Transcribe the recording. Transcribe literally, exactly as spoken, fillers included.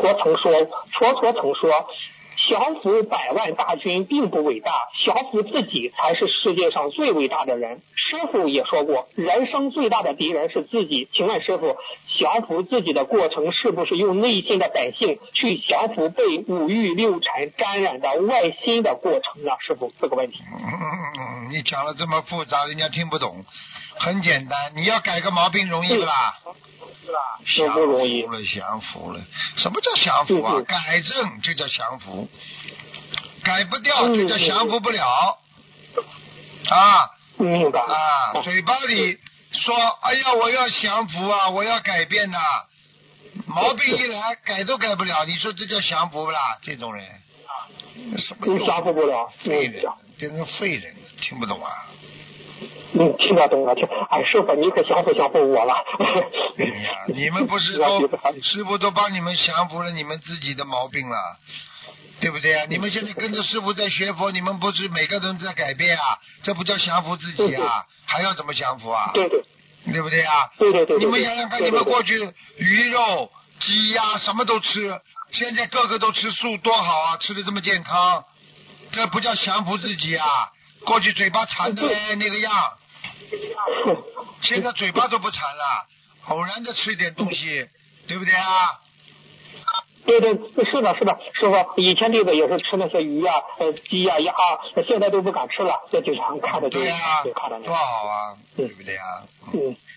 陀曾说，佛陀曾说，降服百万大军并不伟大，降服自己才是世界上最伟大的人。师父也说过，人生最大的敌人是自己。请问师父，降服自己的过程是不是用内心的本性去降服被五欲六尘沾染的外心的过程呢？师父，这个问题。 嗯，你讲了这么复杂，人家听不懂。很简单，你要改个毛病容易不啦？降服了，降服了。什么叫降服啊？改正就叫降服，改不掉就叫降服不了。啊， 明白啊，嘴巴里说，哎呀，我要降服啊，我要改变呐、啊，毛病一来改都改不了，你说这叫降服不啦？这种人，什么降服不了， 废人，变成废人，听不懂啊？ 嗯，听得懂了，听。哎，师傅，你可降服降服我了。 哎呀，你们不是都师傅都帮你们降服了你们自己的毛病了，对不对啊？你们现在跟着师傅在学佛，你们不是每个人在改变啊？这不叫降服自己啊？还要怎么降服啊？ 对对， 对不对啊？ 对对对。 你们想想看，你们过去鱼肉、鸡鸭什么都吃，现在个个都吃素，多好啊！吃的这么健康，这不叫降服自己啊？过去嘴巴馋的嘞那个样。现在嘴巴都不馋了，偶然的吃一点东西，对不对啊？ 对对，是的，是的，师傅，以前弟子也是吃那些鱼啊、呃鸡啊、鸭啊，现在都不敢吃了，这就常看着就对啊， 就看着那多好啊，对不对啊？ 嗯。